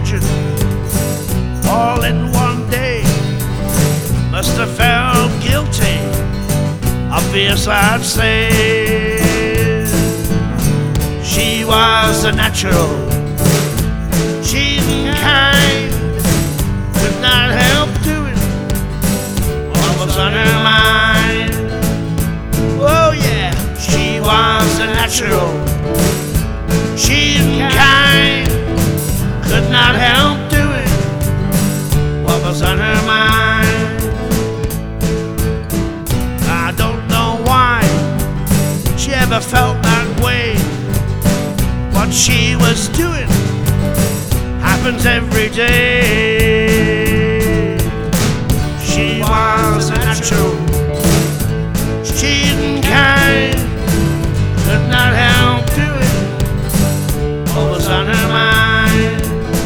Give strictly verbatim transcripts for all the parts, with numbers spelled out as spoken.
religion all in one day. Must have felt guilty, obvious I'd say. She was a natural, she's kind, could not help doing what was on her mind. Oh yeah, she was a natural, she's kind, could not help doing what was on her mind. I don't know why she ever felt that way. What she was doing happens every day. She was a natural, she's kind, could not help doing what was on her mind.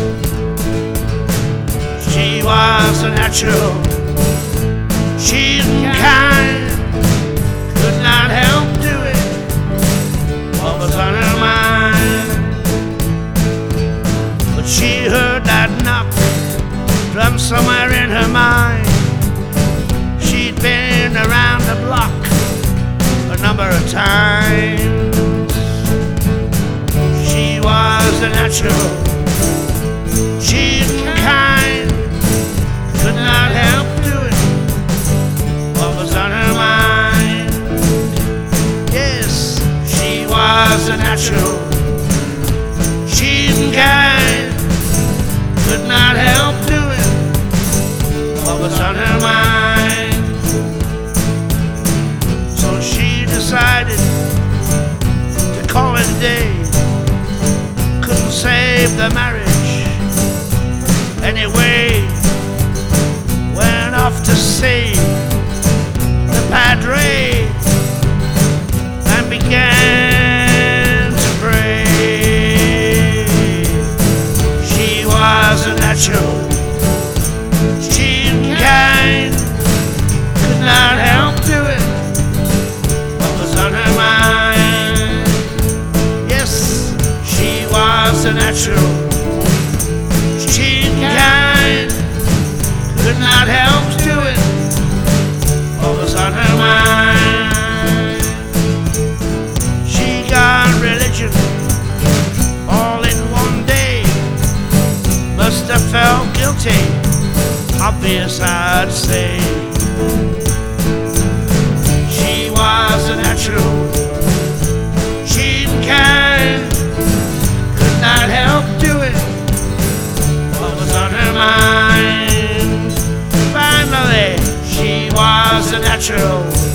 She was a natural, she's kind, could not help doing what was on her mind. But she heard that knock from somewhere in her mind. She'd been around the block a number of times. She was a natural, she's kind, could not help doing what was on her mind. Yes, she was a natural, she's kind, could not help doing what was on her mind. So she decided to call it a day. Couldn't save the marriage anyway. Went off to see the padre and began to pray. She was a natural, she's kind, could not help doing what was on her mind. Yes, she was a natural, she's kind, could not help doing what was on her mind. She got religion all in one day. Must have felt guilty, obvious I'd say. She was a natural, she's kind, could not help doing what was on her mind. Finally, she was a natural,